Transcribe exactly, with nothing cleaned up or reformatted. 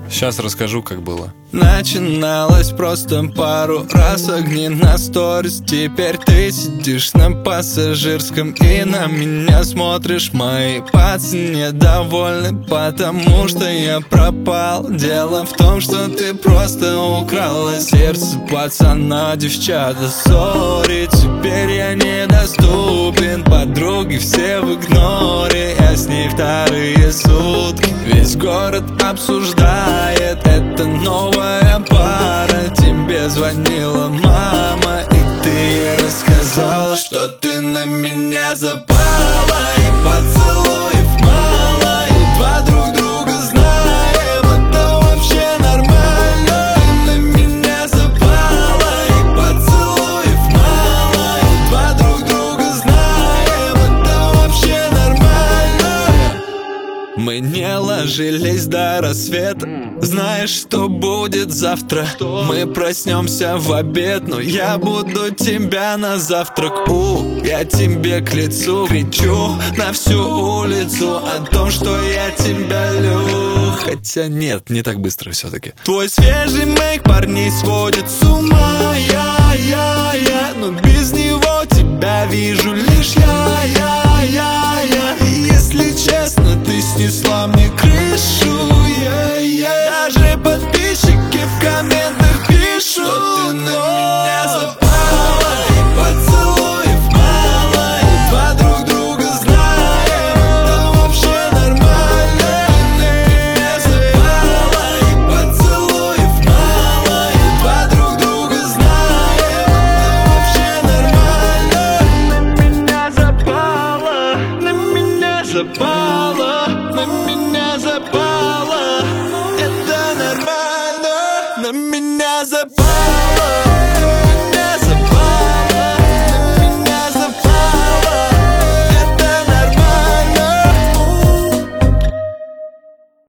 Сейчас расскажу, как было. Начиналось просто пару раз, огни на сторис. Теперь ты сидишь на пассажирском и на меня смотришь. Мои пацаны недовольны, потому что я пропал. Дело в том, что ты просто украла сердце пацана, девчата. Сори, теперь я недоступен. Подруги все в игноре, я с ней вторые сутки. Весь город обсуждает, это новая пара. Тебе звонила мама, и ты ей рассказала, что ты на меня запала. И поцелуев мало, и два друг друга знаем, это вообще нормально. И на меня запала, и поцелуев мало, и два друг друга знаем, это вообще нормально. Мы не ложились до рассвета, знаешь, что будет завтра? Мы проснемся в обед, но я буду тебя на завтрак. У, я тебе к лицу кричу на всю улицу о том, что я тебя люблю. Хотя нет, не так быстро все-таки. Твой свежий мейк парней сводит с ума. Я, я, я, но без него тебя вижу лишь я, я, я, я. И если честно, ты снесла мне крышу. Я, я. Даже подписчики в комментах пишут, что ты на меня запала. И поцелуев мало, и два друг друга знаем, это вообще нормально. Ты на меня запала, и поцелуев мало, и два друг друга знаем, это вообще нормально. На меня запала, на меня запала, на меня запала. Это нормально, на меня запала.